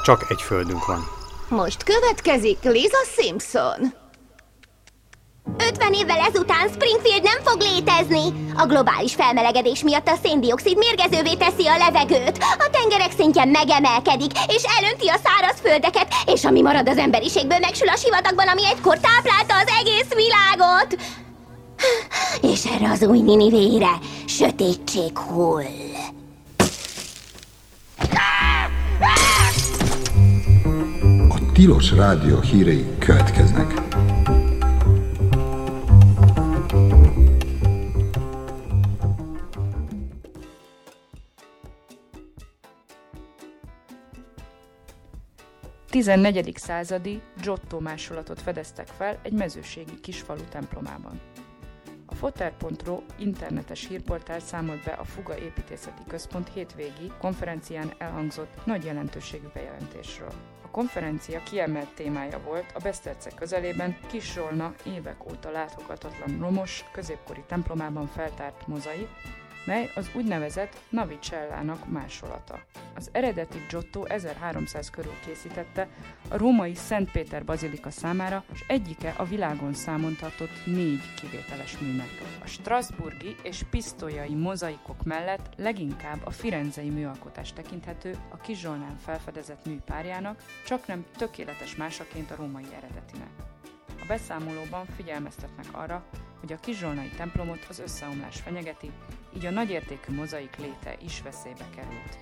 Csak egy földünk van. Most következik Lisa Simpson. 50 évvel ezután Springfield nem fog létezni. A globális felmelegedés miatt a széndioxid mérgezővé teszi a levegőt. A tengerek szintje megemelkedik, és elönti a szárazföldeket, és ami marad az emberiségből megsül a sivatagban, ami egykor táplálta az egész világot. És erre az új Ninivére sötétség hull. A Tilos Rádió hírei következnek. A 14. századi Giotto másolatot fedeztek fel egy mezőségi kisfalu templomában. A Foter.ro internetes hírportál számolt be a Fuga Építészeti Központ hétvégi konferencián elhangzott nagy jelentőségű bejelentésről. A konferencia kiemelt témája volt a Beszterce közelében Kis-Zsolna évek óta látogatatlan romos, középkori templomában feltárt mozaik, mely az úgynevezett Navicellának másolata. Az eredeti Giotto 1300 körül készítette a római Szent Péter bazilika számára, és egyike a világon számon tartott 4 kivételes műnek. A strasburgi és pisztolyai mozaikok mellett leginkább a firenzei műalkotás tekinthető a Kis-Zsolnán felfedezett mű párjának, csaknem tökéletes másaként a római eredetinek. A beszámolóban figyelmeztetnek arra, hogy a kis-zsolnai templomot az összeomlás fenyegeti, így a nagyértékű mozaik léte is veszélybe került.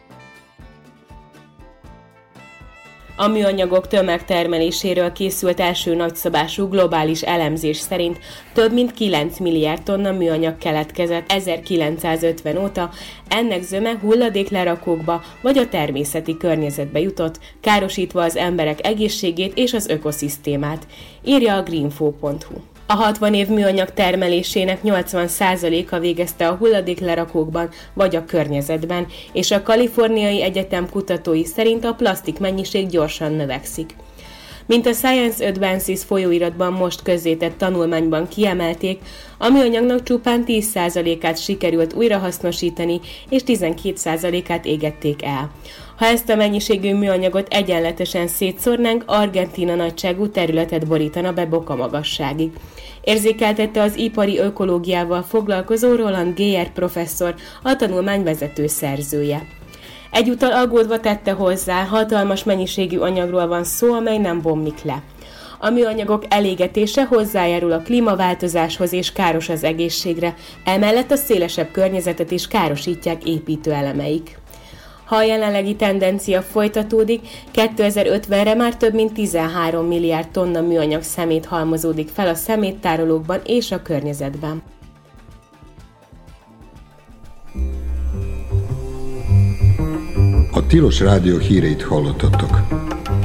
A műanyagok tömegtermeléséről készült első nagyszabású globális elemzés szerint több mint 9 milliárd tonna műanyag keletkezett 1950 óta, ennek zöme hulladéklerakókba vagy a természeti környezetbe jutott, károsítva az emberek egészségét és az ökoszisztémát, írja a greenfo.hu. A 60 év műanyag termelésének 80%-a végezte a hulladéklerakókban vagy a környezetben, és a Kaliforniai Egyetem kutatói szerint a plasztik mennyiség gyorsan növekszik. Mint a Science Advances folyóiratban most közzétett tanulmányban kiemelték, a műanyagnak csupán 10%-át sikerült újrahasznosítani, és 12%-át égették el. Ha ezt a mennyiségű műanyagot egyenletesen szétszórnánk, Argentína nagyságú területet borítana be bokamagasságig. Érzékeltette az ipari ökológiával foglalkozó Roland Geyer professzor, a tanulmány vezető szerzője. Egyúttal aggódva tette hozzá, hatalmas mennyiségű anyagról van szó, amely nem bomlik le. A műanyagok elégetése hozzájárul a klímaváltozáshoz és káros az egészségre, emellett a szélesebb környezetet is károsítják építőelemeik. Ha a jelenlegi tendencia folytatódik, 2050-re már több mint 13 milliárd tonna műanyag szemét halmozódik fel a szeméttárolókban és a környezetben. A Tilos Rádió híreit hallottatok.